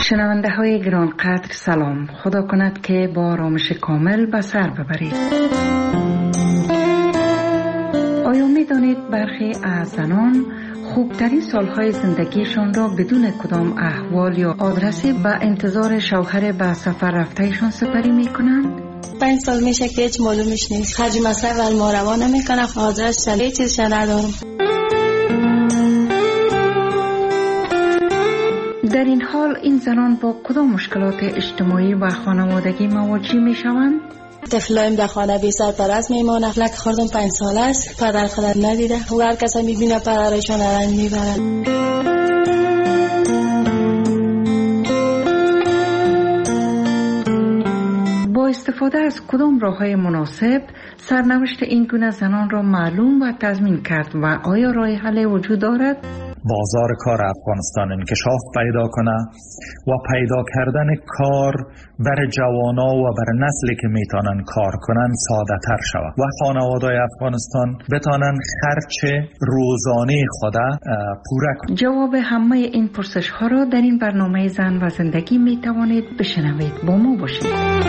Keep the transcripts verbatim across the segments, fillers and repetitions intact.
شنونده های گرانقدر سلام، خدا کند که با آرامش کامل به سر ببرید. آیا می دانید برخی از زنان خوبترین سالهای زندگیشان را بدون کدام احوال یا آدرسی به انتظار شوهر به سفر رفتهشان سپری می کنند؟ پنج سال میشه که هیچ معلومش نیست، خرج مصرف و ماروا نمیکنه، آدرس چلی چیزش ندارم. در این حال این زنان با کدام مشکلات اجتماعی و خانوادگی مواجه می شوند؟ طفلایم در خانه بی سرپرست میمانه، لک خوردم پنج سال است، پدر خودت ندیده و هر کسی میبینه پدرشان رنج میبرد. با استفاده از کدام راه‌های مناسب سرنوشت این گونه زنان را معلوم و تضمین کرد و آیا راه حل وجود دارد؟ بازار کار افغانستان انکشاف پیدا کنه و پیدا کردن کار برای جوانا و برای نسلی که میتونن کار کنن ساده تر شود و خانواده‌های افغانستان بتونن خرچ روزانه خود پوره کنن. جواب همه این پرسش ها را در این برنامه زن و زندگی میتوانید بشنوید. با ما باشید.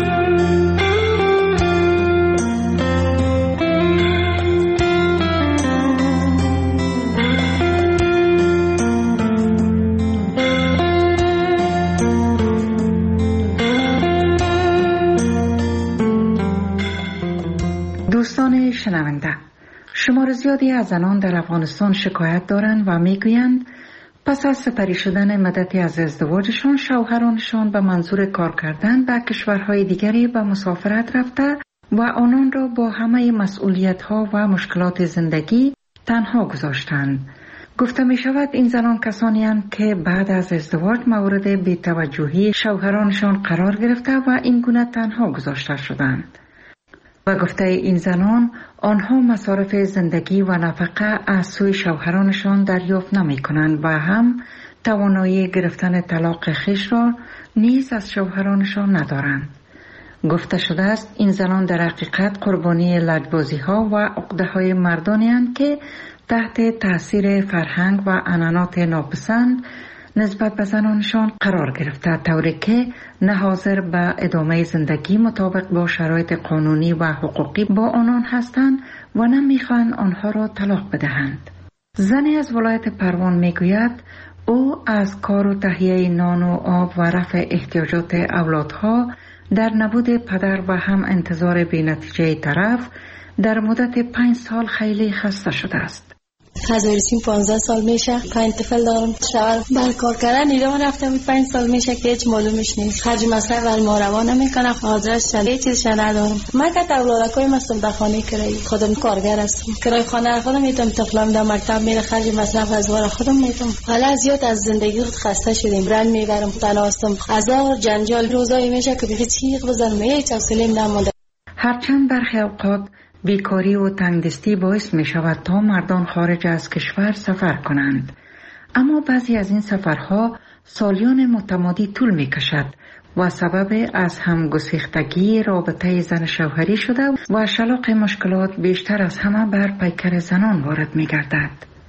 دوستان شنونده، شمار زیادی از زنان در افغانستان شکایت دارند و میگویند پس از سپری شدن مدتی از ازدواجشان شوهرانشان به منظور کار کردن به کشورهای دیگری به مسافرت رفته و آنان را با همه مسئولیت‌ها و مشکلات زندگی تنها گذاشتند. گفته می شود این زنان کسانی هستند که بعد از ازدواج مورد بی‌توجهی شوهرانشان قرار گرفته و این گونه تنها گذاشته شدند. و گفته این زنان آنها مصارف زندگی و نفقه از سوی شوهرانشان دریافت نمی کنند و هم توانایی گرفتن طلاق خویش را نیز از شوهرانشان ندارند. گفته شده است این زنان در حقیقت قربانی لجبازی ها و عقده های مردانی هستند که تحت تاثیر فرهنگ و عنعنات ناپسند نسبت به زنانشان قرار گرفته، طوری که نه حاضر به ادامه زندگی مطابق با شرایط قانونی و حقوقی با آنان هستند و نه میخواهند آنها را طلاق بدهند. زنی از ولایت پروان میگوید او از کار و تهیه نان و آب و رفع احتیاجات اولادها در نبود پدر و هم انتظار بی نتیجه طرف در مدت پنج سال خیلی خسته شده است. هزار سیم پانزده سال میشه، پنج طفل دارم. شوهر بر کار کردن ایران رفته بود، پنج سال میشه که هیچ معلومش نیست، خرج مصرف و ماروا نمیکنه، آدرس چلی چیزش ندارم. من که اولادکای مستم در خانه کرایی، خودم کارگر هستم، کرای خانه خودم میتونم، طفلم در مکتب میره، خرج مصرف از وار خودم میتونم. حالا زیاد از زندگی خسته شدیم، رنج میبرم، تنها هستم، هزار جنجال روزایی میشه که بخی چیغ بزنم، هیچ حوصله‌ام نمونده. هرچند برخی اوقات بیکاری و تنگدستی باعث می شود تا مردان خارج از کشور سفر کنند، اما بعضی از این سفرها سالیان متمادی طول می کشد و سبب از هم گسیختگی رابطه زن شوهری شده و شلاق مشکلات بیشتر از همه بر پیکر زنان وارد می گردد.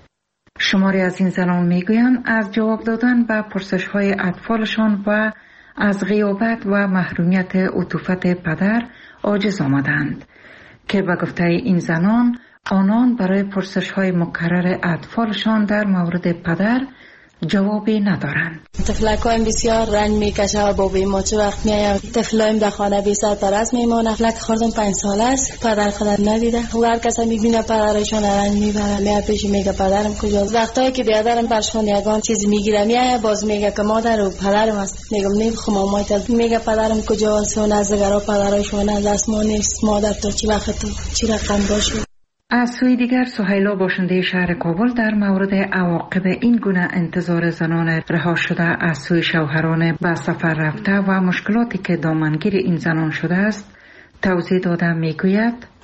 شماری از این زنان می گویند از جواب دادن به پرسش های اطفالشان و از غیابت و محرومیت عطوفت پدر عاجز آمدند که به گفته این زنان آنان برای پرسش های مکرر اطفالشان در مورد پدر جوابی ندارند. طفلکایم بسیار رنج میکشه و بابی ما چه وقت میایم، طفلایم در خانه بی سرپرست میمانه، لک خوردم پنج سال است، پدر خودت ندیده و هر کسی میبینه پدرشان رنج میبره، میاد پیش میگه پدرم کجاست. وقتایی که بیادرم برشون یگان چیز میگیره میاد باز میگه که مادر و پدرم است، میگم نمیخوام مامایت، میگه پدرم کجاست و نزدگرا پدرشون از دست ما نیست، مادر تو چی وقت تو چی رقم باشه. از سوی دیگر سهیلا باشنده شهر کابل در مورد عواقب این گونه انتظار زنان رها شده از سوی شوهران به سفر رفته و مشکلاتی که دامنگیر این زنان شده است توضیح داده میگوید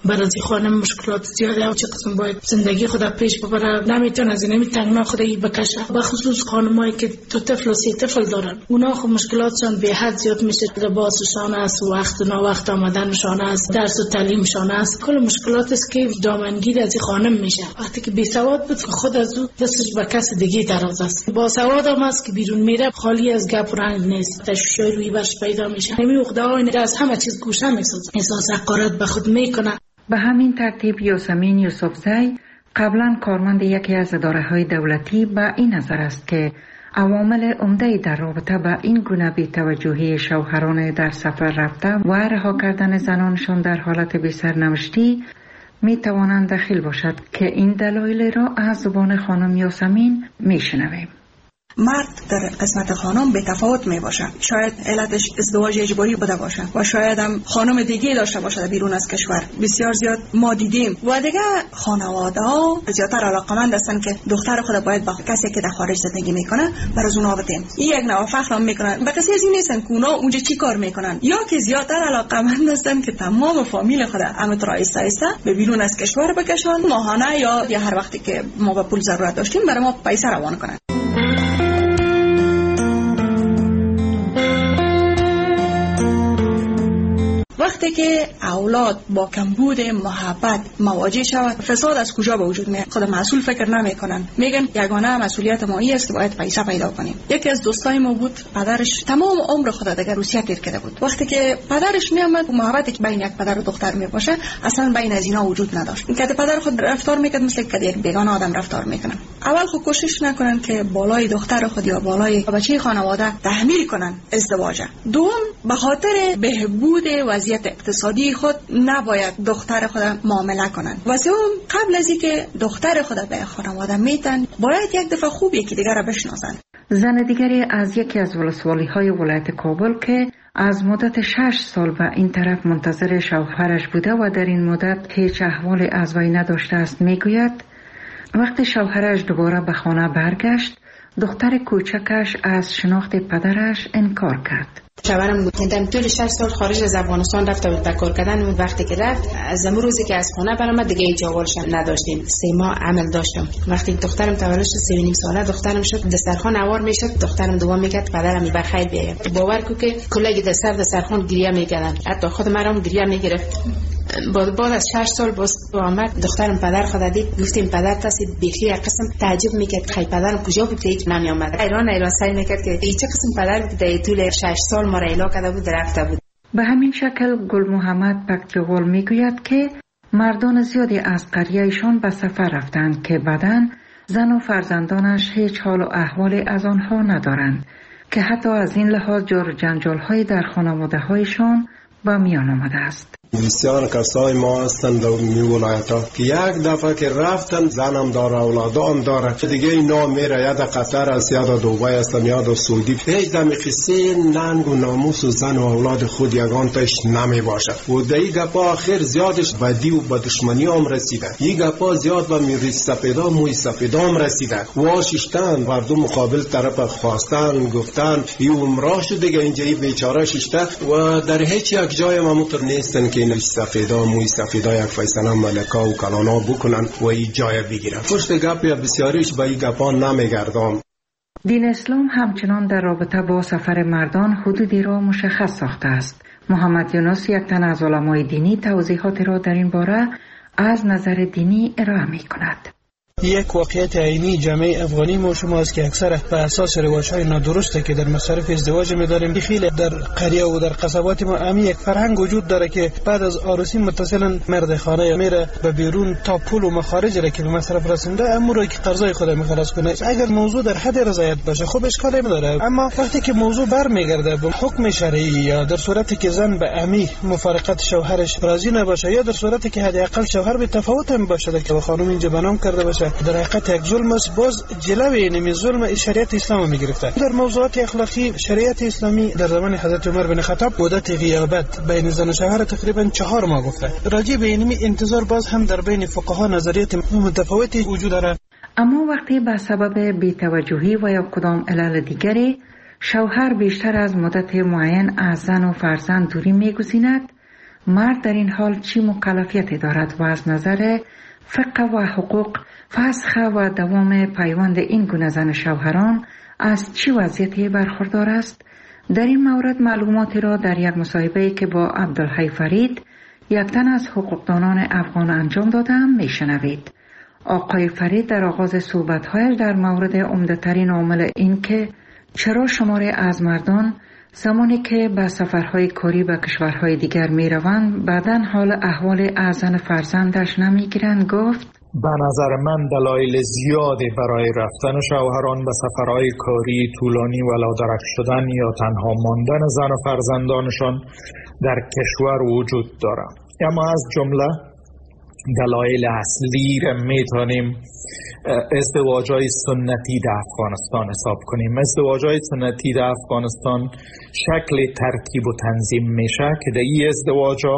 برای خانم مشکلات زیاده و چه قسم باید زندگی خود پیش ببره، نمیتونه از این تنگنا خودی بکشه. به خصوص خانمایی که دو طفل و سه طفل دارن، اونا خب مشکلاتشون به حد زیاد میشه. لباسشان است، وقت و ناوقت آمدنشان است، درس و تعلیمشان است، کل مشکلات است که دامنگیر از خانم میشه. وقتی که بی سواد بود خود از او دستش به کس دیگه دراز است. با سواد هم است که بیرون میره خالی از گپ و رنگ نیست، تشویش روی برش پیدا میشه. همین عقده از همه چیز گوشه میسازه، احساس حقارت به خود میکنه. به همین ترتیب یاسمین یوسفزی قبلا کارمند یکی از اداره‌های دولتی به این نظر است که عوامل عمده در رابطه با این گونه بی‌توجهی شوهران در سفر رفته و رها کردن زنانشان در حالت بی‌سرنوشتی می توانند دخیل باشد که این دلایل را از زبان خانم یاسمین می شنویم. مرد در قسمت خانم به تفاوت می باشه. شاید علتش ازدواج اجباری بوده باشه و شاید هم خانم دیگه داشته باشه بیرون از کشور. بسیار زیاد ما دیدیم و دیگه خانواده ها زیادتر علاقمند هستن که دختر خود باید با کسی که در خارج زندگی میکنه برای اونها بدیم. این یک نوع فخر هم میکنن. به کسی از این نیستن که اونا اونجا چی کار میکنن، یا که زیادتر علاقمند هستن که تمام فامیل خود همت را ایسته ایسته به بیرون از کشور بکشن، ماهانه یا یا هر وقتی که ما به پول ضرورت داشتیم برای ما پیسه روان کنن. وقتی که اولاد با کمبود محبت مواجه شود، فساد از کجا به وجود میاد؟ خود مسئول فکر نمیکنن، میگن یگانه مسئولیت ما این است که باید پیسه پیدا کنیم. یکی از دوستای ما بود، پدرش تمام عمر خود دیگه روسیه تیر کرده بود. وقتی که پدرش میامد، محبتی که بین یک پدر و دختر میباشه اصلا بین از اینا وجود نداشت. اینکه پدر خود رفتار میکرد مثل که یک بیگانه آدم رفتار میکنن. اول خود کوشش نکنن که بالای دختر خود یا بالای بچه خانواده تحمیل کنن ازدواج. دوم، به خاطر بهبود وضعیت اقتصادی خود نباید دختر خود معامله کنن. و سوم، قبل از اینکه دختر خود به خانواده میتن باید یک دفعه خوب یکی دیگر را بشناسن. زن دیگری از یکی از ولسوالی های ولایت کابل که از مدت شش سال و این طرف منتظر شوهرش بوده و در این مدت هیچ احوالی از وی نداشته است میگوید وقتی شوهرش دوباره به خانه برگشت، دختر کوچکش از شناخت پدرش انکار کرد. شوهرم در طول شش سال خارج از افغانستان رفته بود به کار کردن. وقتی که رفت، از اون روزی که از خانه برآمد دیگه هیچ احوالش نداشتیم. سه ماه عمل داشتم. وقتی دخترم تولد شد، سه و نیم ساله دخترم شد، دسترخوان اوار میشد، دخترم دعا میکرد پدرم به خیر بیاید. باور کو که کلی دستر دسترخوان گریه میکردن، حتی خود مرام گریه میگرفت. بعد از شش سال باز آمد، دخترم پدر خود دید، گفتیم پدر تاسی بیخی یک قسم تعجب میکرد خیلی پدرم کجا بود که هیچ نمی آمد. ایران ایران سعی میکرد که این چه قسم پدر بود در طول شش سال ما را اعلا کرده بود رفته بود. به همین شکل گل محمد پکجوال میگوید که مردان زیادی از قریهشان به سفر رفتند که بعداً زن و فرزندانش هیچ حال و احوالی از آنها ندارند که حتی از این لحاظ جور و جنجال‌های در خانواده‌هایشان با میان آمده است. بسیار کسای ما هستن در می ولایت ها که یک دفعه که رفتن زنم داره اولادام داره دیگه اینا میره یا در قطر است یا در دوبای است یا در سعودی، هیچ دمی قصه ننگ و ناموس و زن و اولاد خود یگان تاش نمی باشه و در این گپا آخر زیادش بدی و به دشمنی هم رسیده. این گپا زیاد به میری سپیدا موی سپیدا هم رسیده. واششتن مردم مقابل طرف خواستن گفتن این عمره شد دیگه اینجا بیچاره ششته و در هیچ یک جای ما متر نیستن که این سفیدا موی سفیدا یک فیصله ملکا و کلانا بکنن و این جای بگیرن. پشت گپ یا بسیاریش به این گپا نمیگردم. دین اسلام همچنان در رابطه با سفر مردان حدودی را مشخص ساخته است. محمد یونس یک تن از علمای دینی توضیحات را در این باره از نظر دینی ارائه می کند. یک واقعیت عینی جامعه افغانی ما شما است که اکثر به اساس روایت‌های نادرسته که در مصارف ازدواج می‌داریم بخیل در قریه و در قصبات ما امی یک فرهنگ وجود داره که بعد از عروسی متصلا مرد خانه میره به بیرون تا پول و مخارج را که به مصرف رسونده امور را که قرضای خود می‌خلاص کنه. اگر موضوع در حد رضایت باشه خب اشکالی نداره، اما وقتی که موضوع برمیگرده به حکم شرعی یا در صورتی که زن به امی مفارقت شوهرش راضی نباشه یا در صورتی که حداقل شوهر به تفاوت هم باشه که خانم اینجا بنام کرده باشه، در حقیقت یک ظلم است. باز جلوی این ظلم شریعت اسلام میگرفته. در موضوعات اخلاقی شریعت اسلامی در زمان حضرت عمر بن خطاب مدت غیابت بین زن و شوهر تقریبا چهار ماه گفته. راجع به این انتظار باز هم در بین فقها نظریات متفاوتی وجود داره. اما وقتی به سبب بی‌توجهی و یا کدام علل دیگری شوهر بیشتر از مدت معین از زن و فرزند دوری میگزیند، مرد در این حال چی مکلفیتی دارد و از نظر فقه و حقوق فسخ و دوام پیوند این گونه زن شوهران از چی وضعیتی برخوردار است؟ در این مورد معلوماتی را در یک مصاحبه‌ای که با عبدالحی فرید یک تن از حقوقدانان افغان انجام دادم میشنوید. آقای فرید در آغاز صحبت‌هایش در مورد عمده‌ترین عامل این که چرا شماری از مردان زمانی که به سفرهای کاری به کشورهای دیگر می روند بعداً حال احوال اعزن فرزندش نمی گیرند گفت به نظر من دلایل زیادی برای رفتن شوهران به سفرهای کاری طولانی و لادرک شدن یا تنها ماندن زن و فرزندانشان در کشور وجود دارد. اما از جمله دلایل اصلی را میتونیم ازدواجهای سنتی در افغانستان حساب کنیم. ازدواجهای سنتی در افغانستان شکل ترتیب و تنظیم میشه که در این ازدواجها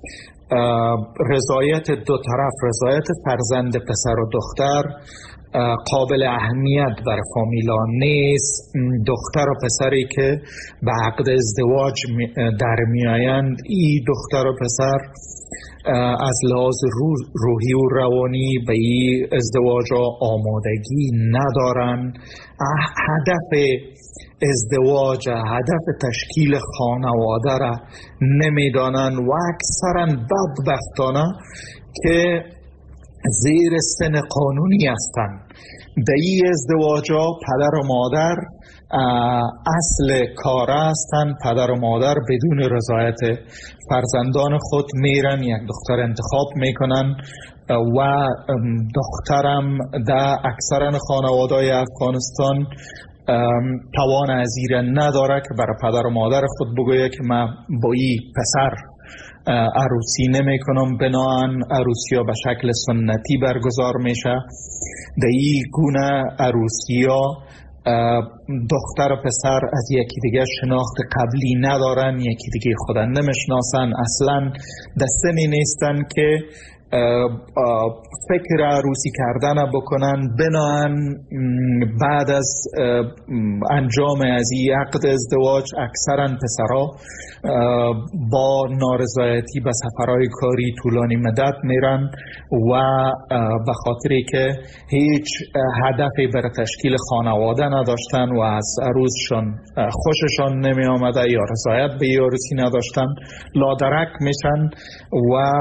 رضایت دو طرف، رضایت فرزند پسر و دختر قابل اهمیت برای فامیلا نیست. دختر و پسری که به عقد ازدواج در میآیند، این دختر و پسر از لحاظ روحی و روانی به این ازدواج آمادگی ندارن. هدف ازدواج، هدف تشکیل خانواده را نمیدانن و اکثرا بدبختانه که زیر سن قانونی هستند. در این ازدواج پدر و مادر اصل کار هستند. پدر و مادر بدون رضایت فرزندان خود میرن یک دختر انتخاب میکنن و دخترم در اکثرا خانواده‌های افغانستان توان از این نداره که برای پدر و مادر خود بگویه که من با این پسر عروسی نمی کنم. بناهن عروسی ها به شکل سنتی برگزار میشه. در این گونه عروسی ها دختر و پسر از یکی دیگه شناخت قبلی ندارن، یکی دیگه خودن نمیشناسن، اصلا در سنی نیستن که فکر عروسی کردن بکنن. بناهن بعد از انجام از این عقد ازدواج اکثرا پسرها با نارضایتی به سفرهای کاری طولانی مدت میرن و به خاطری که هیچ هدفی برای تشکیل خانواده نداشتن و از عروسشان خوششان نمی آمده یا رضایت به عروسی نداشتن، لادرک میشن و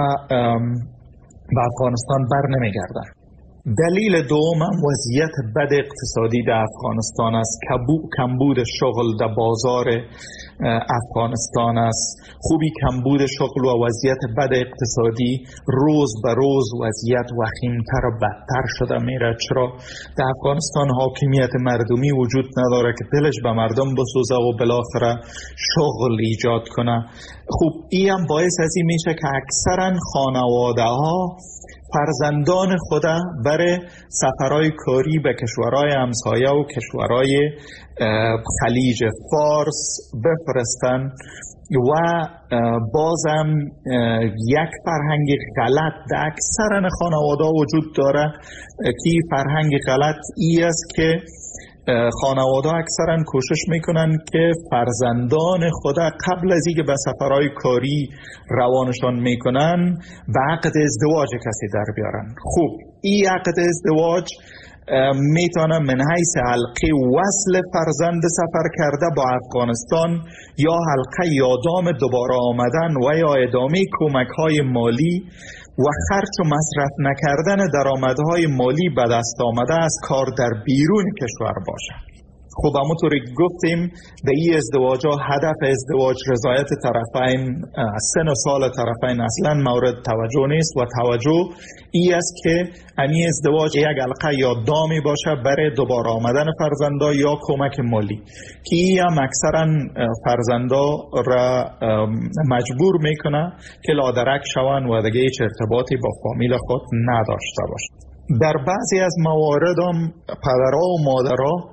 به افغانستان بر نمی گردن. دلیل دوم وضعیت بد اقتصادی در افغانستان است. کمبود شغل در بازار افغانستان است. خوبی کمبود شغل و وضعیت بد اقتصادی روز به روز وضعیت وخیمتر و بدتر شده میره. چرا در افغانستان حاکمیت مردمی وجود نداره که دلش به مردم بسوزه و بالاخره شغل ایجاد کنه. خوب این هم باعث از این میشه که اکثرا خانواده ها فرزندان خود برای سفرهای کاری به کشورهای همسایه و کشورهای خلیج فارس بفرستن و بازم یک فرهنگ غلط در اکثر خانواده وجود داره که فرهنگ غلط ای است که خانواده اکثرا کوشش میکنن که فرزندان خود قبل از اینکه به سفرهای کاری روانشان میکنن به عقد ازدواج کسی در بیارن. خوب این عقد ازدواج میتونه من حیث حلقه وصل فرزند سفر کرده با افغانستان یا حلقه یادام دوباره آمدن و یا ادامه کمک های مالی و خرچ و مصرف نکردن درآمدهای مالی به دست آمده از کار در بیرون کشور باشه. خب همونطوری گفتیم در این ازدواج ها هدف ازدواج رضایت طرفین، سن و سال طرفین اصلا مورد توجه نیست و توجه ای است که این ازدواج یک حلقه یا دامی باشه برای دوباره آمدن فرزندا یا کمک مالی که این هم اکثرا فرزندا را مجبور میکنه که لادرک شوند و دیگه هیچ ارتباطی با فامیل خود نداشته باشند. در بعضی از موارد هم پدرها و مادرها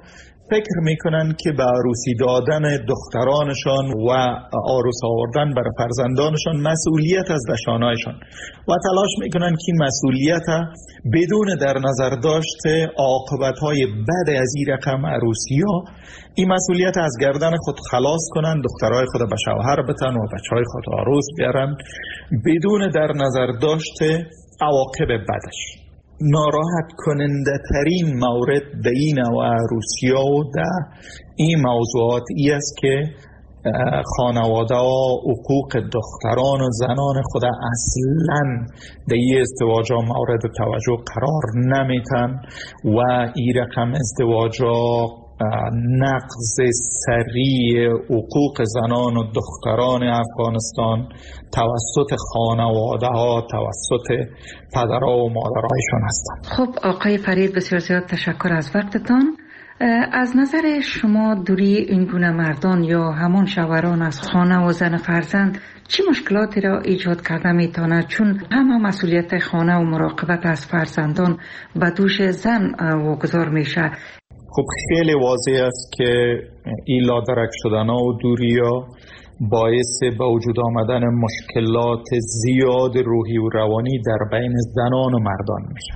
فکر میکنن که به عروسی دادن دخترانشان و عروس آوردن برای فرزندانشان مسئولیت از دشانایشان و تلاش میکنن که مسئولیت بدون در نظر داشته عاقبتهای بد از این رقم عروسی ها این مسئولیت از گردن خود خلاص کنن، دخترای خود به شوهر بتن و بچهای خود عروس بیارن بدون در نظر داشته عواقب بدش. ناراحت کننده ترین مورد در این نوع عروسی ها و در این موضوعات ای است که خانواده ها حقوق دختران و زنان خود اصلا در این ازدواج ها مورد توجه قرار نمیتن و این رقم ازدواج ها نقض سریع حقوق زنان و دختران افغانستان توسط خانواده ها، توسط پدرها و مادرهایشان هستند. خب آقای فرید، بسیار زیاد تشکر از وقتتان. از نظر شما دوری این گونه مردان یا همان شوهران از خانه و زن فرزند چه مشکلاتی را ایجاد کرده میتواند؟ چون همه مسئولیت خانه و مراقبت از فرزندان به دوش زن واگذار میشه. خب خیلی واضح است که این لادرک شدن ها و دوری ها باعث به وجود آمدن مشکلات زیاد روحی و روانی در بین زنان و مردان میشه.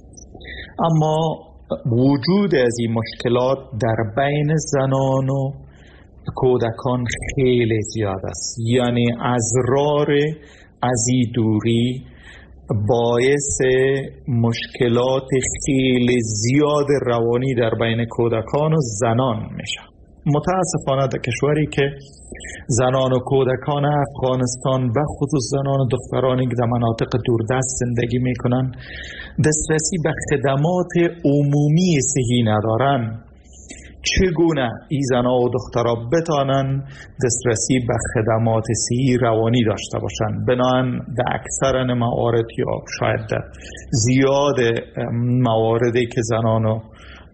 اما وجود از این مشکلات در بین زنان و کودکان خیلی زیاد است. یعنی ازرار از این دوری باعث مشکلات خیلی زیاد روانی در بین کودکان و زنان میشه. متاسفانه در کشوری که زنان و کودکان افغانستان و خصوص زنان و دخترانی که در مناطق دوردست زندگی میکنن دسترسی به خدمات عمومی صحی ندارن، چگونه این زنان و دخترها بتانن دسترسی به خدمات صحی روانی داشته باشند؟ بنابراین در اکثر موارد یا شاید در زیاد مواردی که زنان و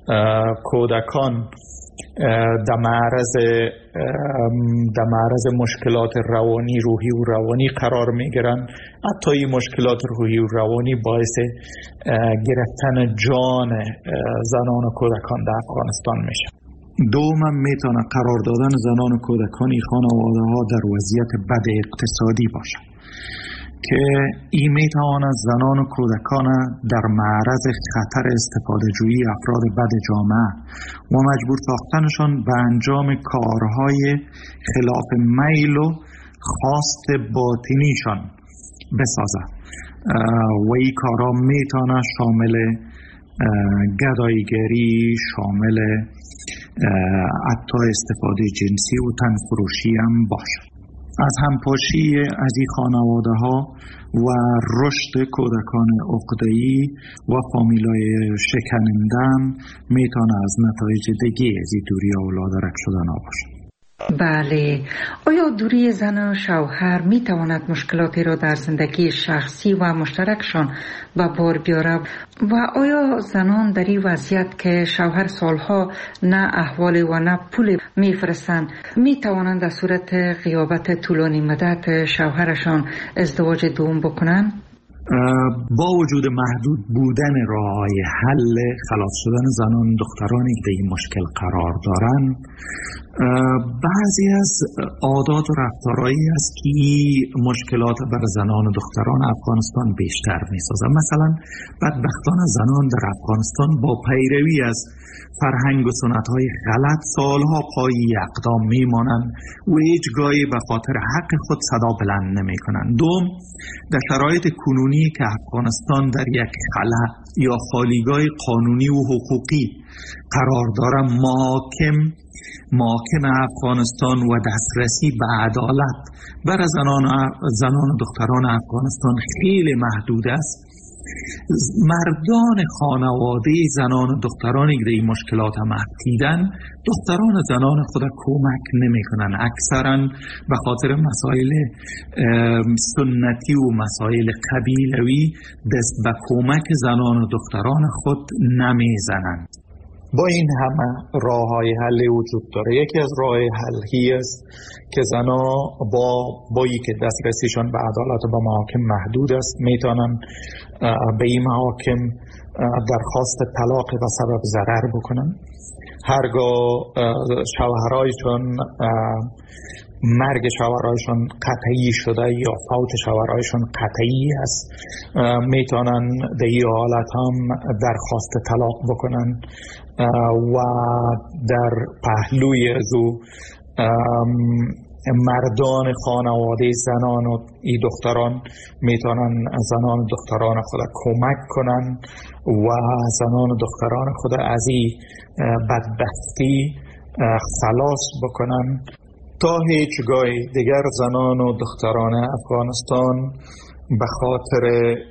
کودکان در معرض در معرض مشکلات روانی روحی و روانی قرار میگیرن، حتی این مشکلات روحی و روانی باعث گرفتن جان زنان و کودکان در افغانستان میشه. دوم میتونه قرار دادن زنان و کودکان این خانواده ها در وضعیت بد اقتصادی باشه که این میتواند زنان و کودکان در معرض خطر استفاده جویی افراد بد جامعه و مجبور ساختنشان به انجام کارهای خلاف میل و خواست باطنیشان بسازه و این کارها میتونه شامل گداییگری، شامل حتی استفاده جنسی و تنفروشی هم باشه. از همپاشی از این خانواده ها و رشد کودکان عقده‌ای و فامیلای شکنندن میتونه از نتایج دیگه از این دوری و لادرک شدن ها باشه. بله، آیا دوری زن و شوهر می تواند مشکلاتی را در زندگی شخصی و مشترکشان به بار بیاره و آیا زنان در این وضعیت که شوهر سالها نه احوال و نه پول می فرستند می توانند در صورت غیابت طولانی مدت شوهرشان ازدواج دوم بکنند؟ با وجود محدود بودن راه‌های حل خلاص شدن زنان و دخترانی که این مشکل قرار دارن، بعضی از عادات و رفتارهایی است که مشکلات بر زنان و دختران افغانستان بیشتر می‌سازه. مثلا بدبختانه زنان در افغانستان با پیروی از فرهنگ و سنت‌های غلط سالها پای اقدام میمانند و هیچ گاهی به خاطر حق خود صدا بلند نمی‌کنند. دوم، در شرایط کنونی که افغانستان در یک خلا یا خالیگاه قانونی و حقوقی قرار دارد، محاکم محاکم افغانستان و دسترسی به عدالت برای زنان زنان و دختران افغانستان خیلی محدود است. مردان خانواده زنان و دخترانی که این مشکلات هم دیدن، دختران و زنان خود کمک نمی کنن. اکثرا به خاطر مسائل سنتی و مسائل قبیلوی دست به کمک زنان و دختران خود نمی زنند. با این همه راه های حل وجود داره. یکی از راه حلی است که زنا با بایی که دسترسیشان به عدالت و به محاکم محدود است میتونن به این محاکم درخواست طلاق و سبب ضرر بکنن. هرگاه شوهرایشون مرگ شوهرایشون قطعی شده یا فوت شوهرایشون قطعی است، میتونن در این حالت هم درخواست طلاق بکنن و در پهلوی از او مردان خانواده زنان و ای دختران میتونن زنان و دختران خود کمک کنن و زنان و دختران خود از این بدبختی خلاص بکنن تا هیچگاه دیگر زنان و دختران افغانستان به خاطر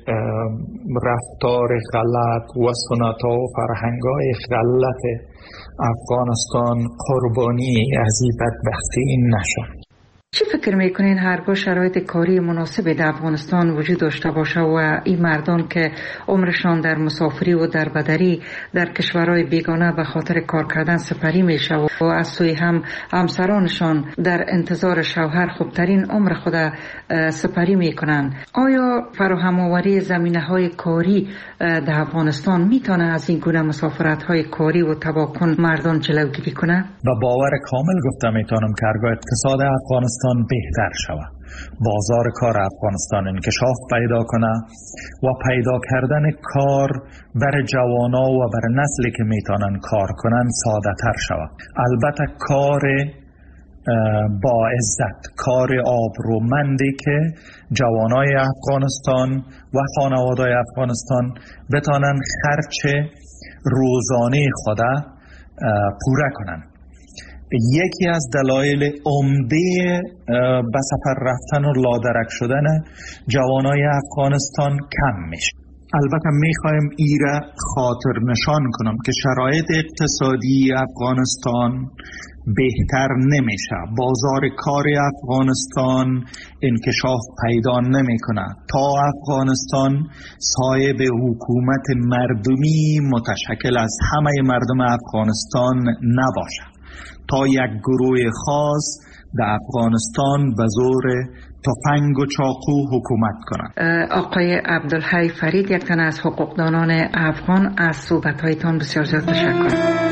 رفتار غلط و سنت‌ها و فرهنگ‌های غلط افغانستان قربانی از این بدبختی نشن. چی فکر میکنین هرگاه شرایط کاری مناسبی در افغانستان وجود داشته باشه و این مردان که عمرشان در مسافری و در بدری در کشورهای بیگانه به خاطر کار کردن سپری میشه و از سوی هم همسرانشان در انتظار شوهر خوبترین عمر خود سپری میکنن، آیا فراهم آوری زمینه های کاری در افغانستان میتونه از این گونه مسافرت های کاری و تباکن مردان جلوگیری کنه؟ و باور کامل گفتم میتونم که هرگاه اقتصاد افغانستان بهتر شود، بازار کار افغانستان انکشاف پیدا کنه و پیدا کردن کار برای جوانا و برای نسلی که میتونن کار کنن ساده تر شود. البته کار با عزت، کار آبرومندی که جوانای افغانستان و خانواده‌های افغانستان بتانن خرچ روزانه خود پوره کنن. یکی از دلایل عمده به سفر رفتن و لادرک شدن جوانای افغانستان کم میشه. البته میخوایم ایره خاطر نشان کنم که شرایط اقتصادی افغانستان بهتر نمیشه، بازار کار افغانستان انکشاف پیدا نمیکنه تا افغانستان صاحب حکومت مردمی متشکل از همه مردم افغانستان نباشه، تا یک گروه خاص در افغانستان به زور تفنگ و چاقو حکومت کنند. آقای عبدالحی فرید، یک تن از حقوقدانان افغان، از صحبت‌هایتان بسیار زیاد تشکر.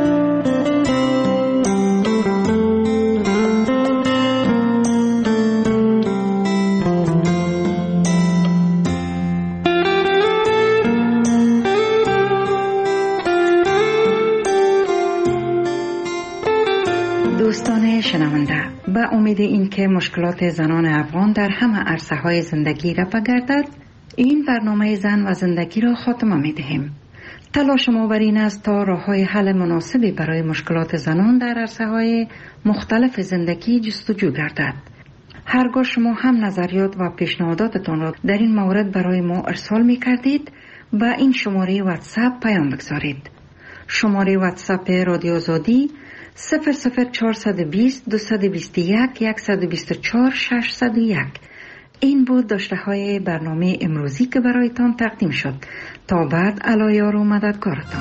دوستان شنونده، به امید اینکه مشکلات زنان افغان در همه عرصه‌های زندگی رفع گردد، این برنامه زن و زندگی را خاتمه می‌دهیم. تلاش ما بر این است تا راه‌های حل مناسبی برای مشکلات زنان در عرصه‌های مختلف زندگی جستجو گردد. هرگاه شما هم نظریات و پیشنهاداتتان را در این مورد برای ما ارسال می‌کردید، به این شماره واتساپ پیام بگذارید. شماره واتساپ رادیو آزادی صفر صفر چهارصد و بیست دویست و بیست و یک صد و بیست و چهار ششصد و یک. این بود داشته های برنامه امروزی که برایتان تقدیم شد. تا بعد، علایار و مددگارتان.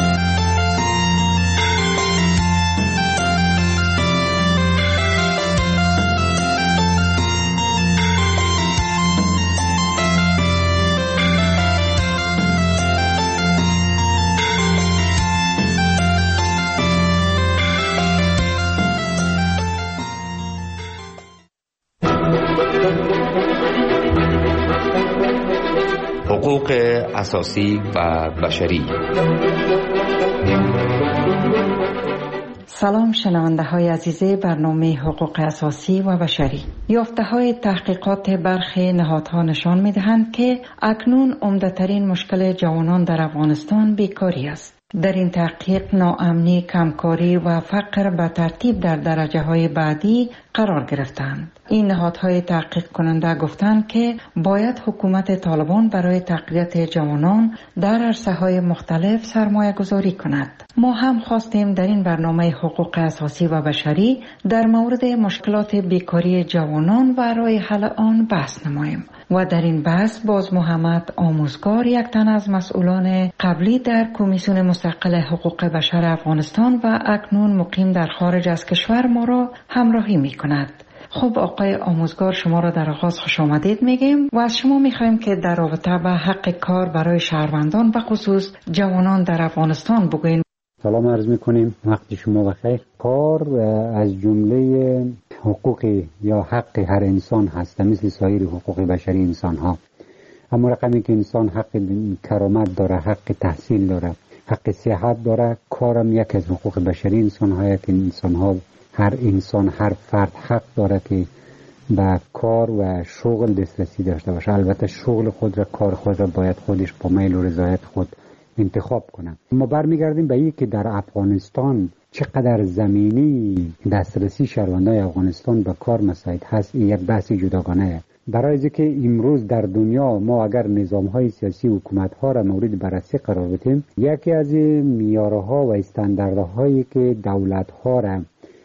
حقوق اساسی و بشری. سلام شنونده های عزیز برنامه حقوق اساسی و بشری. یافته های تحقیقات برخی نهادها نشان می دهند که اکنون عمده‌ترین مشکل جوانان در افغانستان بیکاری است. در این تحقیق ناامنی، کمکاری و فقر به ترتیب در درجه های بعدی قرار گرفتند. این نهادهای تحقیق کننده گفتند که باید حکومت طالبان برای تقویت جوانان در عرصه‌های مختلف سرمایه گذاری کند. ما هم خواستیم در این برنامه حقوق اساسی و بشری در مورد مشکلات بیکاری جوانان و راه حل آن بحث نماییم. و در این بحث باز محمد آموزگار، یک تن از مسئولان قبلی در کمیسیون مستقل حقوق بشر افغانستان و اکنون مقیم در خارج از کشور، ما را همراهی می کند. خب آقای آموزگار، شما را در آغاز خوش آمدید میگیم و از شما میخوایم که در رابطه با حق کار برای شهروندان و خصوص جوانان در افغانستان بگوین. سلام عرض میکنیم، وقت شما بخیر. کار از جمله حقوق یا حق هر انسان هست، مثل سایر حقوق بشری انسان ها. اما رقمی که انسان حق کرامت داره، حق تحصیل داره، حق صحت داره، کارم یک از حقوق بشری انسان ها که انسان ها، هر انسان، هر فرد حق داره که به کار و شغل دسترسی داشته باشه. البته شغل خود را، کار خود را باید خودش با میل و رضایت خود انتخاب کنه. ما برمیگردیم به این که در افغانستان چقدر زمینی دسترسی شهروندان افغانستان به کار مساعد هست، این یک بحث جداگانه. برای اینکه امروز در دنیا ما اگر نظام‌های سیاسی حکومت‌ها را مورد بررسی قرار بدیم، یکی از معیارها و استانداردهایی که دولت‌ها را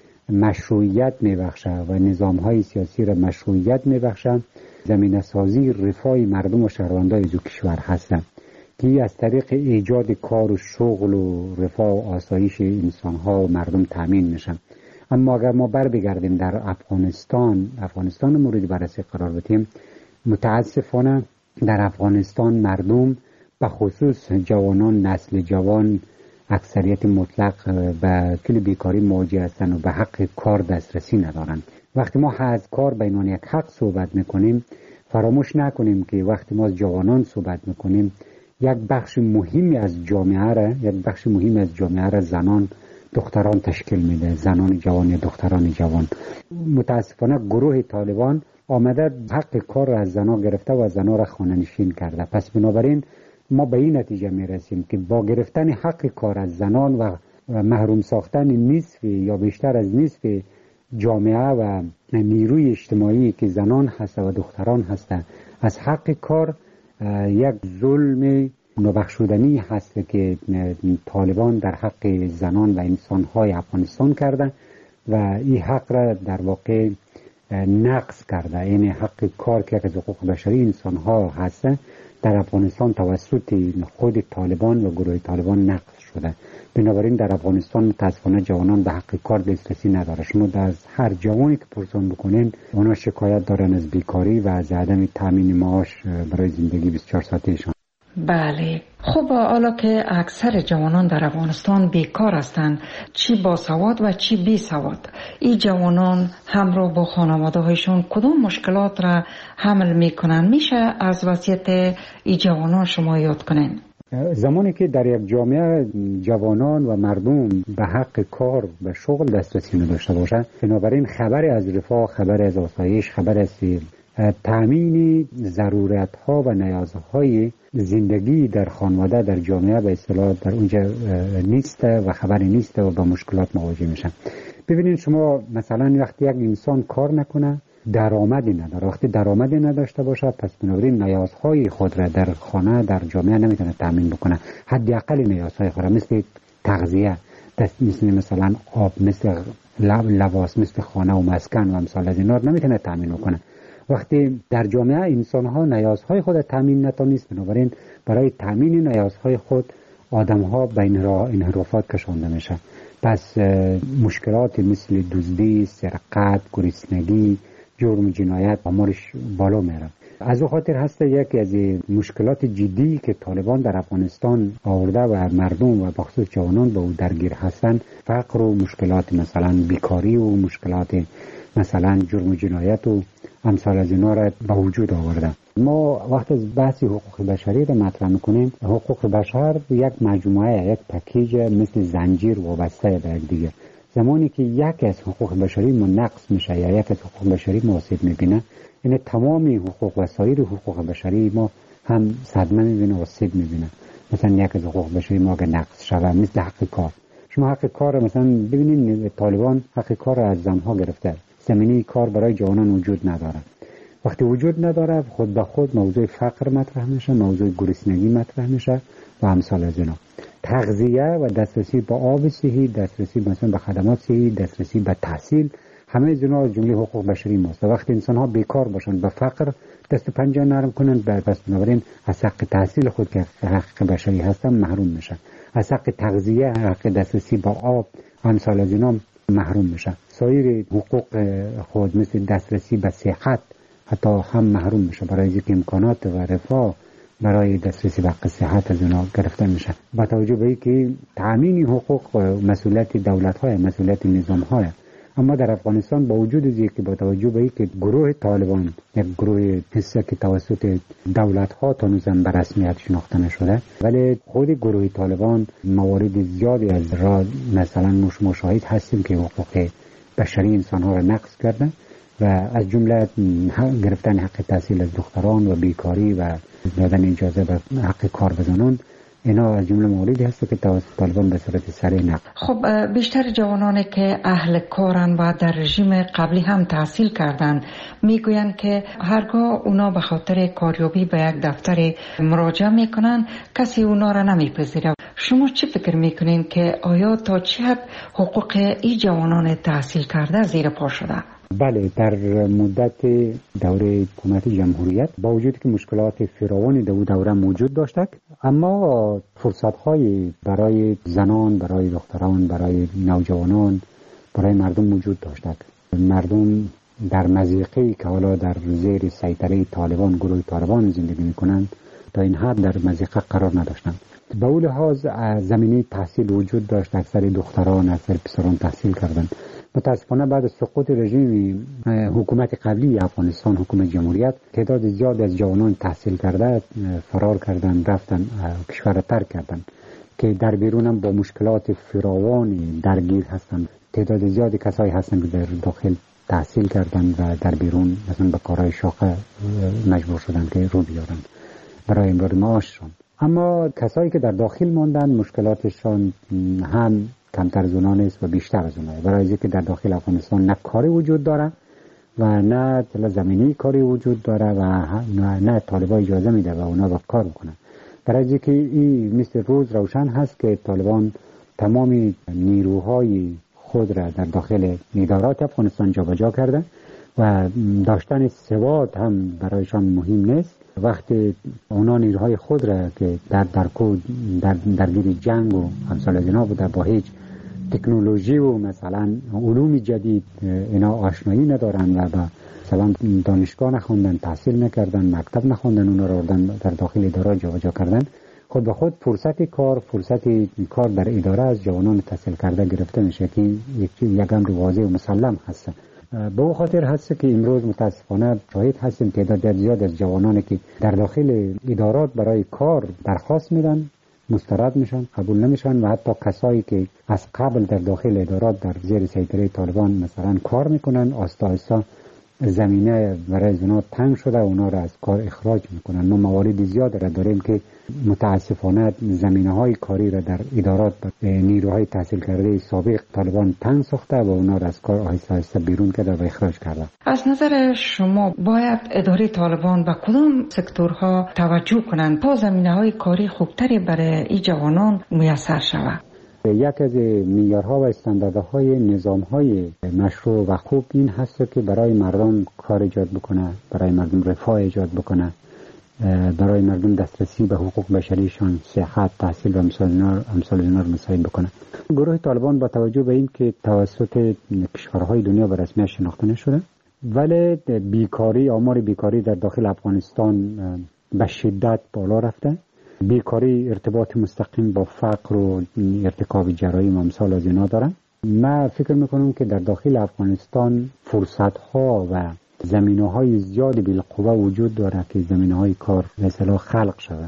مشروعیت می‌بخشه و نظام‌های سیاسی را مشروعیت می‌بخشه، زمینه‌سازی رفاه مردم و شهروندان دو کشور هستند که از طریق ایجاد کار و شغل و رفاه و آسایش انسان‌ها و مردم تامین میشن. اما اگر ما بر بگردیم در افغانستان، افغانستان مورد بررسی قرار بدیم، متاسفانه در افغانستان مردم به خصوص جوانان، نسل جوان، اکثریت مطلق به کل بیکاری مواجه هستند و به حق کار دسترسی ندارند. وقتی ما از کار به عنوان یک حق صحبت میکنیم، فراموش نکنیم که وقتی ما از جوانان صحبت میکنیم، یک بخش مهمی از جامعه را، یک بخش مهمی از جامعه را زنان، دختران تشکیل میده، زنان جوان یا دختران جوان. متاسفانه گروه طالبان آمده حق کار را از زنان گرفته و زنان را خانه نشین کرده. پس بنابراین ما به این نتیجه میرسیم که با گرفتن حق کار از زنان و محروم ساختن نصف یا بیشتر از نصف جامعه و نیروی اجتماعی که زنان هست و دختران هست از حق کار، یک ظلم نابخشودنی هست که طالبان در حق زنان و انسان‌های افغانستان کرده و این حق را در واقع نقض کرده. این حق کار که از حقوق بشری انسان‌ها هست در افغانستان توسط خود طالبان و گروه طالبان نقض شده. بنابراین در افغانستان متاسفانه جوانان به حق کار دسترسی نداره. شما از هر جوانی که پرسان بکنین، اونا شکایت دارن از بیکاری و از عدم تامین معاش برای زندگی بیست و چهار ساعتهشان. بله. خب حالا که اکثر جوانان در افغانستان بیکار هستند، چی با سواد و چی بی سواد، این جوانان همراه با خانواده هایشون کدام مشکلات را حمل میکنن؟ میشه از وضعیت این جوانان شما یاد کنین؟ زمانی که در یک جامعه جوانان و مردم به حق کار و شغل دسترسی نداشته باشه، بنابراین خبری از رفاه، خبری از آسایش، خبری از تامین ضرورت ها و نیازهای زندگی در خانواده، در جامعه به اصطلاح در اونجا نیست و خبری نیست و با مشکلات مواجه میشن. ببینید شما مثلا وقتی یک انسان کار نکنه، درآمدی نداره، وقتی درآمدی نداشته باشه، پس بنابراین نیازهای خود را در خانه، در جامعه نمیتونه تامین بکنه. حداقل نیازهای خود را مثل تغذیه، مثل مثلا آب، مثل لباس، مثل خانه و مسکن و امثال از اینا نمیتونه تامین بکنه. وقتی در جامعه انسان ها نیازهای خود تامین نتونست، بنابراین برای تامین نیازهای خود آدم ها به انحرافات کشانده میشه. پس مشکلات مثل دزدی، سرقت، گرسنگی، جرم و جنایت آمارش بالا میره. از او خاطر هست یکی از مشکلات جدی که طالبان در افغانستان آورده و مردم و بخصوص جوانان به او درگیر هستند، فقر و مشکلات مثلا بیکاری و مشکلات مثلا جرم و جنایت و امثال از اینا را به وجود آورده. ما وقت از بحث حقوق بشری را مطرح میکنیم، حقوق بشر یک مجموعه، یک پکیج مثل زنجیر وابسته به یک دیگه. زمانی که یک از حقوق بشری ما نقص میشه یا یک از حقوق بشری ما آسیب میبینه، این تمامی حقوق و سایر حقوق بشری ما هم صدمه میبینه و آسیب میبینه. مثلا یک از حقوق بشری ما اگه نقص شود، مثل حق کار. شما حق کار مثلا ببینید طالبان حق کار را از زنها گرفته. زمینه کار برای جوانان وجود نداره. وقتی وجود نداره، خود به خود موضوع فقر مطرح میشه، موضوع گرسنگی مطرح میشه و امثال از اینا. تغذیه و دسترسی به آب صحی، دسترسی مثلا به خدمات صحی، دسترسی به تحصیل، همه از اینا از جمله حقوق بشری ماست. وقتی انسان ها بیکار باشن، به فقر دست و پنجه نرم کنن، پس بنابراین از حق تحصیل خود که حق بشری هستن محروم میشن. از حق تغذیه، حق دسترسی به آب، امثال از اینا محروم میشن. سایر حقوق خود مثل دسترسی به صحت حتی هم محروم میشه، برای اینکه امکانات و رفاه برای دسترسی به حق صحت از اونا گرفته میشه. با توجه به اینکه تامین حقوق مسئولیت دولت‌های، مسئولیت نظام‌های، اما در افغانستان با وجود از اینکه با توجه به اینکه گروه طالبان یک گروه حسه که توسط دولت‌ها تا هنوزم به رسمیت شناخته نشده، ولی خود گروه طالبان موارد زیادی از را مثلا ما شاهد هستیم که حقوق بشری انسان‌ها را نقض کرده و از جمله گرفتن حق تحصیل از دختران و بیکاری و دادن اجازه به حق کار به زنان، اینا از جمله مواردی هست که توسط طالبان به صورت سریع نقض. خب بیشتر جوانانی که اهل کارن و در رژیم قبلی هم تحصیل کردن میگویند که هرگاه اونا به خاطر کاریابی به یک دفتر مراجعه میکنن کسی اونا را نمیپذیره. شما چی فکر میکنین که آیا تا چه حد حقوق این جوانان تحصیل کرده زیر پا شده؟ بله، در مدت دوره حکومت جمهوریت با وجود که مشکلات فراوانی در دوره موجود داشتک، اما فرصت‌های برای زنان، برای دختران، برای نوجوانان، برای مردم موجود داشتک. مردم در مضیقه‌ای که حالا در زیر سیطره طالبان، گروه طالبان زندگی می‌کنند، تا این حد در مضیقه قرار نداشتند. به اون لحاظ زمینه تحصیل وجود داشت، اکثر دختران، اکثر پسران تحصیل کردند. متاسفانه بعد از سقوط رژیم حکومت قبلی افغانستان، حکومت جمهوریت، تعداد زیاد از جوانان تحصیل کرده فرار کردند، رفتن کشور را ترک کردند که در بیرون هم با مشکلات فراوانی درگیر هستند. تعداد زیادی کسایی هستند که در داخل تحصیل کردند و در بیرون مثلا به کارهای شاقه مجبور شدند که رو بیارند برای امرار معاششان. اما کسایی که در داخل ماندن مشکلاتشان هم کمتر از اونها نیست و بیشتر از اونها، برای اینکه در داخل افغانستان نه کاری وجود داره و نه زمینی کاری وجود داره و نه, نه طالبان اجازه میده و اونا با کار بکنن. برای اینکه این مثل روز روشن هست که طالبان تمام نیروهای خود را در داخل ادارات افغانستان جابجا کرده و داشتن سواد هم برایشان مهم نیست. وقتی اونا نیروهای خود را که در درکو در درگیر جنگ و امثال از اینا بوده، با هیچ تکنولوژی و مثلا علوم جدید اینا آشنایی ندارن و با مثلا دانشگاه نخوندن، تحصیل نکردن، مکتب نخوندن، اونا را در داخل اداره جابجا کردن، خود به خود فرصت کار فرصت کار در اداره از جوانان تحصیل کرده گرفته میشه که یک امر واضح و مسلم هست. به او خاطر هست که امروز متاسفانه شاهد هستیم تعداد زیاد از جوانانی که در داخل ادارات برای کار درخواست میدن، مسترد میشن، قبول نمیشن و حتی کسایی که از قبل در داخل ادارات در زیر سیطره طالبان مثلا کار میکنن، آستا آستا زمینه برای اونا تنگ شده و اونا را از کار اخراج میکنن. ما موارد زیاد را داریم که متاسفانه زمینه های کاری را در ادارات نیروهای تحصیل کرده سابق طالبان تنگ ساخته و اونا را از کار آهسته آهسته بیرون کرده و اخراج کرده. از نظر شما باید اداره طالبان به کدام سکتورها توجه کنند تا زمینه های کاری خوبتری برای این جوانان میسر شود؟ یک از معیارها و استانداردهای نظامهای مشروع و خوب این هست که برای مردم کار ایجاد بکنه، برای مردم رفاه ایجاد بکنه، برای مردم دسترسی به حقوق بشریشان، صحت، تحصیل و امثال اینا رو مساعد بکنه. گروه طالبان با توجه به این که توسط کشورهای دنیا به رسمیت شناخته نشده، ولی بیکاری، آمار بیکاری در داخل افغانستان به شدت بالا رفته. بیکاری ارتباط مستقیم با فقر و ارتکاب جرایم و امثال از اینا دارن. من فکر میکنم که در داخل افغانستان فرصت ها و زمینه های زیادی بالقوه وجود داره که زمینه های کار مثلا خلق شده،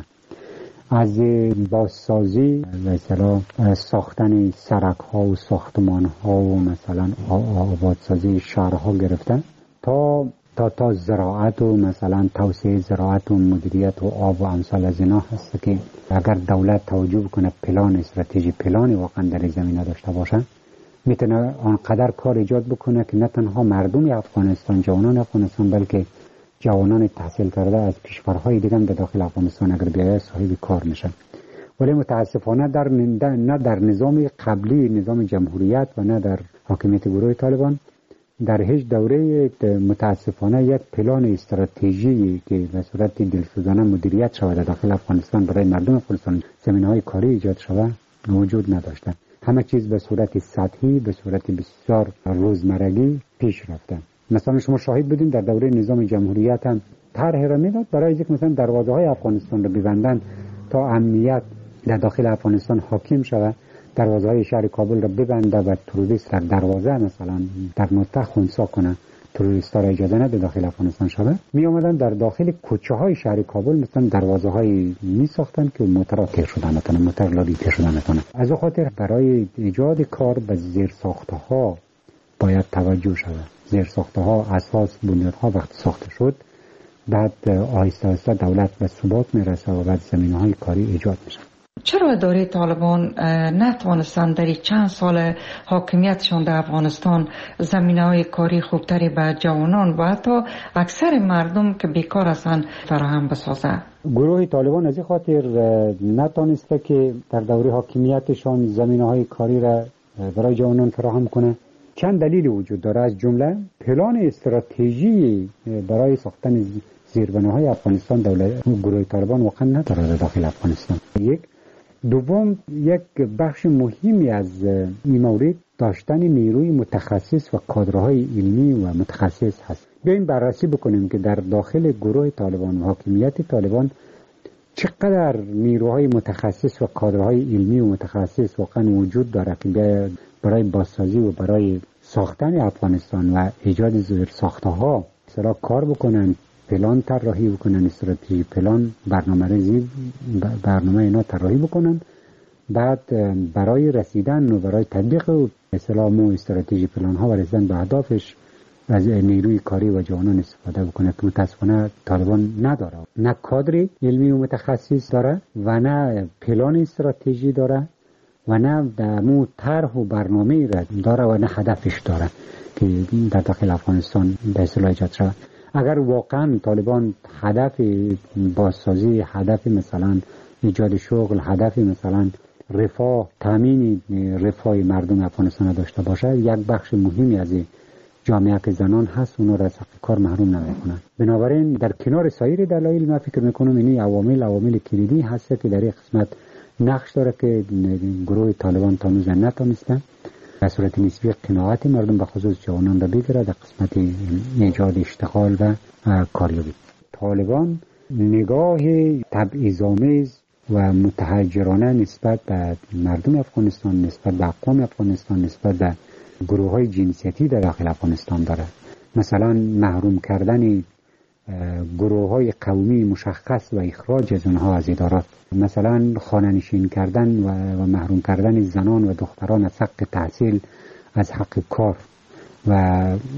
از بازسازی مثلا ساختن سرک ها و ساختمان ها و مثلا آبادسازی شهرها گرفتن تا تا تا زراعت و مثلا توسعه زراعت و مدیریت و آب و امثال از اینا هست که اگر دولت توجه کنه، پلان استراتژی پلانی واقعا در زمینه داشته باشه، میتونه آنقدر کار ایجاد بکنه که نه تنها مردم افغانستان، جوانان افغانستان، بلکه جوانان تحصیل کرده از کشورهای دیگه هم در داخل افغانستان اگر بیاید صاحب کار میشن. ولی متاسفانه در نه در نظام قبلی، نظام جمهوریت و نه در حاکمیت گروه طالبان در هیچ دوره متاسفانه یک پلان استراتژی که به صورت دلسوزانه مدیریت شود در داخل افغانستان برای مردم افغانستان زمینه‌های کاری ایجاد شود وجود نداشته. همه چیز به صورت سطحی، به صورت بسیار روزمرگی پیش رفته. مثلا شما شاهد بودین در دوره نظام جمهوریت هم طرح را میداد برای اینکه مثلا دروازه های افغانستان رو ببندن تا امنیت در داخل افغانستان حاکم شود، دروازه های شهر کابل را ببنده و تروریست در دروازه مثلا در نقطه خنثی کنه، تروریست ها را اجازه نده داخل افغانستان شود. می آمدن در داخل کوچه های شهر کابل مثلا دروازه های می ساختن که موتر تیر شدن نتونه، موتر لابی تیر شدن نتونه. از او خاطر برای ایجاد کار به زیر ساخته ها باید توجه شود. زیر ساخته ها، اساس، بنیاد ها وقتی ساخته شد، بعد آهسته آهسته دولت به ثبات میرسه و بعد زمینه های کاری ایجاد میشه. چرا اداره طالبان نتوانستند در چند سال حاکمیتشان در افغانستان زمینه‌های کاری خوبتری به جوانان و حتی اکثر مردم که بیکار هستند فراهم بسازد؟ گروه طالبان از این خاطر نتوانسته که در دوره حاکمیتشان زمینه‌های کاری را برای جوانان فراهم کنه. چند دلیل وجود داره، از جمله پلان استراتژی برای ساختن زیربناهای افغانستان دولت گروه طالبان واقعا نداره در داخل افغانستان. یک دوم، یک بخش مهمی از این مورد داشتن نیروی متخصص و کادرهای علمی و متخصص هست. بیاین بررسی بکنیم که در داخل گروه طالبان و حاکمیت طالبان چقدر نیروهای متخصص و کادرهای علمی و متخصص واقعا وجود داره که برای بازسازی و برای ساختن افغانستان و ایجاد زیر ساخته ها سرا کار بکنن، پلان طراحی بکنن، استراتژی پلان، برنامه ریزی برنامه اینا طراحی بکنن، بعد برای رسیدن و برای تطبیق اسلام و استراتژی پلان ها و رسیدن به اهدافش از نیروی کاری و جوانان استفاده بکنه که متاسفانه طالبان نداره. نه کادر علمی و متخصص داره و نه پلان استراتژی داره و نه دمو طرح و برنامه را داره و نه هدفش داره که در داخل افغانستان به اصطلاح ایجاد شود. اگر واقعا طالبان هدف بازسازی، هدف مثلا ایجاد شغل، هدف مثلا رفاه، تامین رفاه مردم افغانستان داشته باشه، یک بخش مهمی از جامعه که زنان هست اونا را از حق کار محروم نمیکنن. بنابراین در کنار سایر دلایل من فکر میکنم اینی عوامل عوامل کلیدی هست که در این قسمت نقش داره که گروه طالبان تا هنوز نتونسته به صورت نسبی قناعت مردم به خصوص جوانان را بگیره در قسمت ایجاد اشتغال و کاریابی. طالبان نگاه تبعیض‌آمیز و متحجرانه نسبت به مردم افغانستان، نسبت به اقوام افغانستان، نسبت به گروه های جنسیتی در داخل افغانستان داره. مثلا محروم کردن گروه های قومی مشخص و اخراج از اونها از ادارات، مثلا خانه‌نشین کردن و محروم کردن زنان و دختران از حق تحصیل، از حق کار و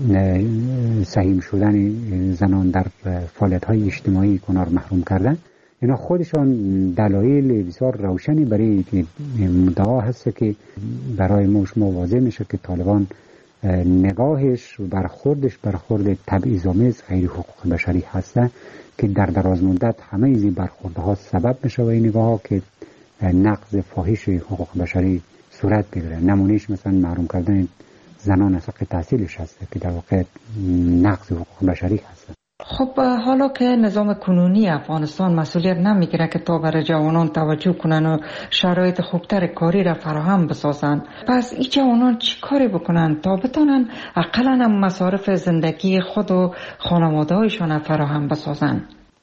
سهیم شدن زنان در فعالیت های اجتماعی کنار محروم کردن. اینا خودشان دلایل بسیار روشنی برای مدعا هست که برای ما شما واضح میشه که طالبان نگاهش و برخوردش برخورد تبعیض‌آمیز غیر حقوق بشری هسته که در دراز مدت همه این برخوردها سبب میشه و این نگاه ها که نقض فاحش حقوق بشری صورت بگیره. نمونهش مثلا محروم کردن زنان از حق تحصیلش هسته که در واقع نقض حقوق بشری هسته. خب حالا که نظام کنونی افغانستان مسئولیت نمیگیره که تا برای جوانان توجه کنن و شرایط خوبتر کاری را فراهم بسازن، پس این جوانان چی کاری بکنن تا بتونن اقلا هم مصارف زندگی خود و خانواده هایشان فراهم بسازن؟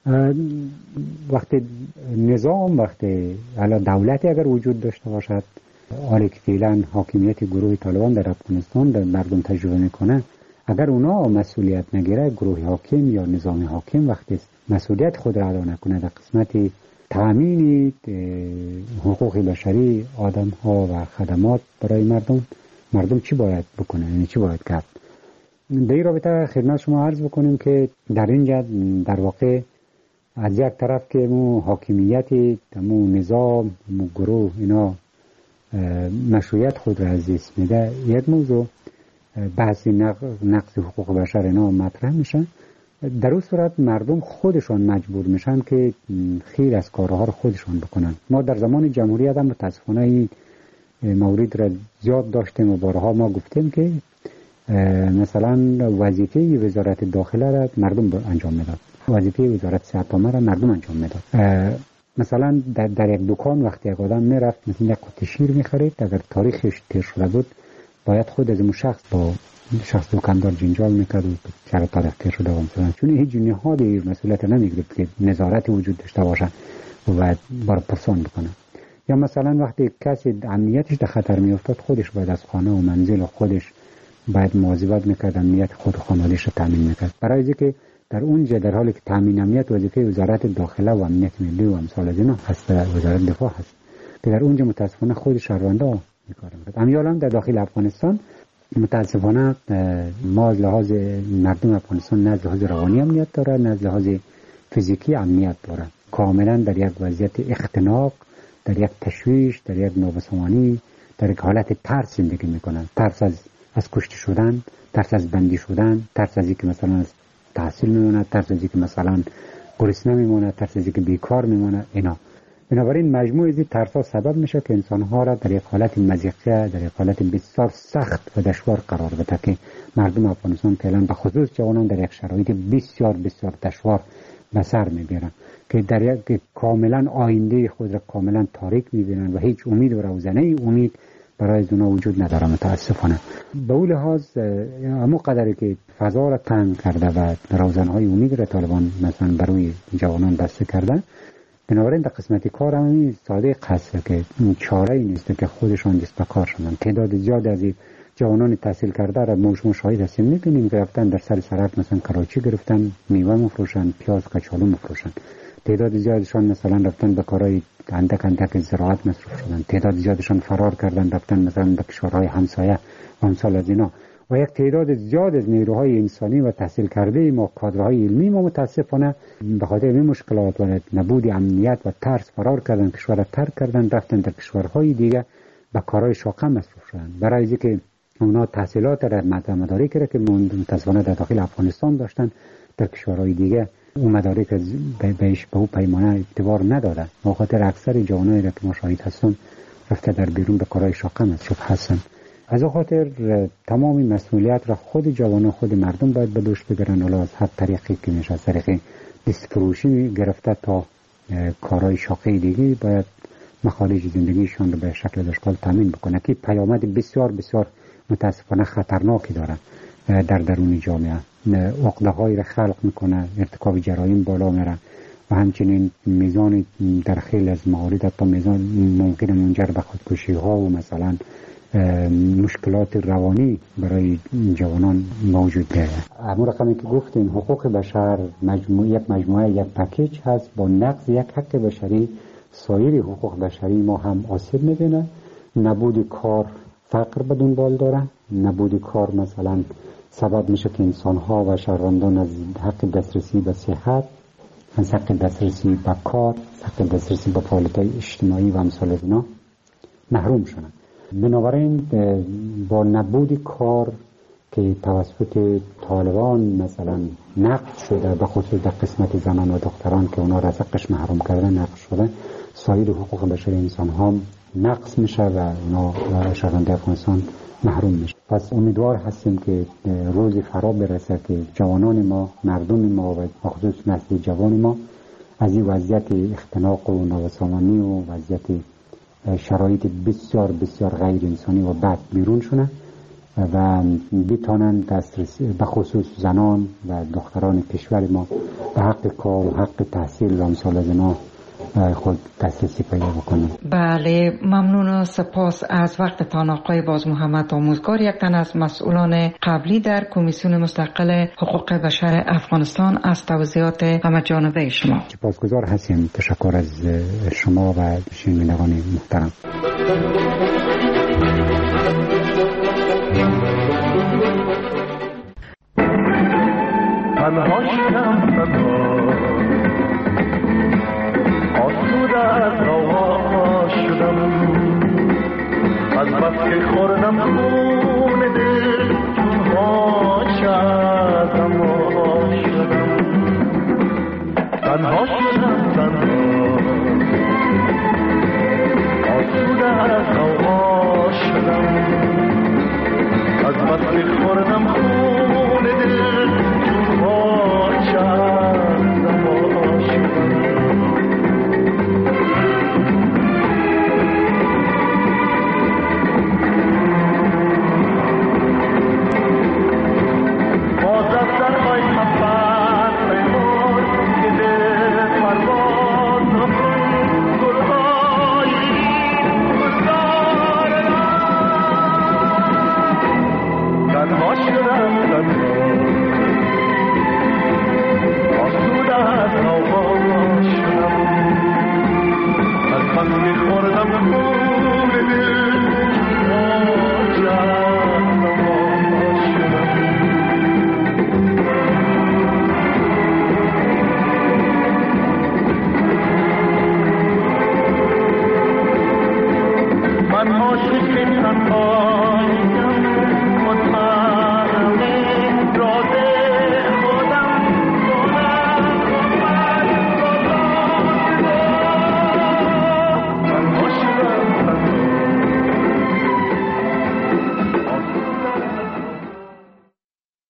وقتی نظام، وقتی دولتی اگر وجود داشته باشد، حالی که فعلا حاکمیت گروه طالبان در افغانستان در مردم تجربه میکنه، اگر اونا مسئولیت نگیره، گروه حاکم یا نظام حاکم وقتی مسئولیت خود را ادا نکنه در قسمت تامین حقوق بشری آدم ها و خدمات برای مردم، مردم چی باید بکنه؟ یعنی چی باید کرد؟ در این رابطه خدمت شما عرض بکنیم که در اینجا در واقع از یک طرف که مو حاکمیت مو نظام مو گروه اینا مشروعیت خود را از دست میده، یک موضوع بحث نقض حقوق بشر اینا مطرح میشن. در اون صورت مردم خودشان مجبور میشن که خیلی از کارها رو خودشان بکنن. ما در زمان جمهوریت هم متاسفانه این مورد را زیاد داشتیم و بارها ما گفتیم که مثلا وظیفه وزارت داخله را مردم انجام میداد، وظیفه وزارت صحت عامه را مردم انجام میداد. مثلا در, در یک دکان وقتی یک آدم میرفت مثلا یک قطعه شیر میخرید، اگر تاریخش تیر شده بود باید خود از اون شخص با شخص دکاندار جنجال میکرد و چرا تاریخ شده و مثلا چون هیچ نهادی مسئولیت نمیگرفت که نظارت وجود داشته باشه و باید بار پرسان بکنه. یا مثلا وقتی کسی امنیتش در خطر میافتاد خودش باید از خانه و منزل و خودش باید مواظبت میکرد، امنیت خود و خانوادهش رو تامین میکرد. برای اینکه در اونجا در حالی که تامین امنیت وظیفه وزارت داخله و امنیت ملی و امثال از اینا هست، وزارت دفاع هست که در اونجا متاسفانه خود شهروندا میکار میکرد. امیال هم در داخل افغانستان متاسفانه ما از لحاظ مردم افغانستان نه از لحاظ روانی امنیت داره نه از لحاظ فیزیکی امنیت داره. کاملا در یک وضعیت اختناق، در یک تشویش، در یک نابسامانی، در یک حالت ترس زندگی میکنن. ترس از از کشته شدن، ترس از بندی شدن، ترس از اینکه مثلا از تحصیل میمونه، ترس از اینکه مثلا گرسنه میمونه، ترس از اینکه بیکار میمونه. اینا بنابراین مجموع از این ترس‌ها سبب میشه که انسان‌ها را در یک حالت مضیقه، در یک حالت بسیار سخت و دشوار قرار بده که مردم افغانستان فعلا به خصوص جوانان در یک شرایط بسیار بسیار دشوار به سر میبرن که در یک کاملا آینده خود را کاملا تاریک میبینن و هیچ امید و روزنه امید برای اونا وجود نداره متاسفانه. به اون لحاظ همون قدری که فضا را تنگ کرده و روزنهای امید را طالبان مثلا برای جوانان بسته کرده، بنابراین در قسمتی کار همین ساده قصه که چاره ای نیست که خودشان دست به کار شدن. تعداد زیاد از جوانان تحصیل کرده را ما شما شاهد هستیم میبینیم که رفتن در سر سرک مثلا کراچی گرفتن میوه مفروشن، پیاز کچالو مفروشن. تعداد زیادشان مثلا رفتن به کارهای اندک اندک زراعت مصروف شدن. تعداد زیادشان فرار کردن رفتن مثلا به کشورهای همسایه و امثال از اینا. و یک تعداد زیاد از نیروهای انسانی و تحصیل کرده ما، کادرهای علمی ما متاسفانه به خاطر این مشکلات و نبود امنیت و ترس فرار کردن، کشور را ترک کردن، رفتن در کشورهای دیگه به کارهای شاقه مصروف شدن. برای اینکه اونا تحصیلات را مدارک را که متاسفانه در داخل افغانستان داشتن در کشورهای دیگه اون مدارک بهش به او پیمانه اعتبار ندادن. به خاطر اکثر جوانایی را که ما شاهد هستیم رفته در بیرون به کارهای شاقه مصروف هستن. از خاطر تمام مسئولیت را خود جوانان خود مردم باید به دوش بگیرن، ولی از هر طریقی که میشه، از طریق دست فروشی گرفته تا کارهای شاقه دیگه باید مخارج زندگیشان رو به شکل اشکال تامین بکنه که پیامد بسیار بسیار متاسفانه خطرناکی داره در درون جامعه. عقده‌هایی را خلق میکنه، ارتکاب جرایم بالا میره و همچنین میزان در خیلی از موارد تا میزان ممکن منجر به خودکشی ها و مثلا مشکلات روانی برای جوانان موجود داره. همون رقمی که گفتیم حقوق بشر مجموعه یک مجموعه یک پکیج هست. با نقض یک حق بشری سایر حقوق بشری ما هم آسیب میبینه. نبود کار فقر به دنبال داره. نبود کار مثلا سبب میشه که انسان‌ها و شهروندان از حق دسترسی به صحت، از حق دسترسی به کار، حق دسترسی به فعالیت‌های اجتماعی و امثال اینا محروم شدن. بنابراین با نبود کار که توسط طالبان مثلا نقض شده، به خصوص در قسمت زنان و دختران که اونا رزقش محروم کردن نقض شده، سایر حقوق بشری انسان ها نقض میشه و اونا و شهروندان افغانستان محروم میشه. پس امیدوار هستیم که روزی فرا برسه که جوانان ما، مردم ما و به خصوص نسل جوان ما از این وضعیت اختناق و نابسامانی و وضعیت شرایط بسیار بسیار غیر انسانی و بد بیرون شونه و بتانن دسترسی به خصوص زنان و دختران کشور ما به حق کار و حق تحصیل و امثال از اینا خود دسترسی پیدا بکنیم. بله، ممنون و سپاس از وقتتان آقای باز محمد آموزگار، یک تن از مسئولان قبلی در کمیسیون مستقل حقوق بشر افغانستان، از توضیحات همه جانبه شما. سپاسگزار هستیم. تشکر از شما و شنوندگان محترم. تنها شدم آسوده از روا شدم، از بس که خوردم خون دل چون ها شد.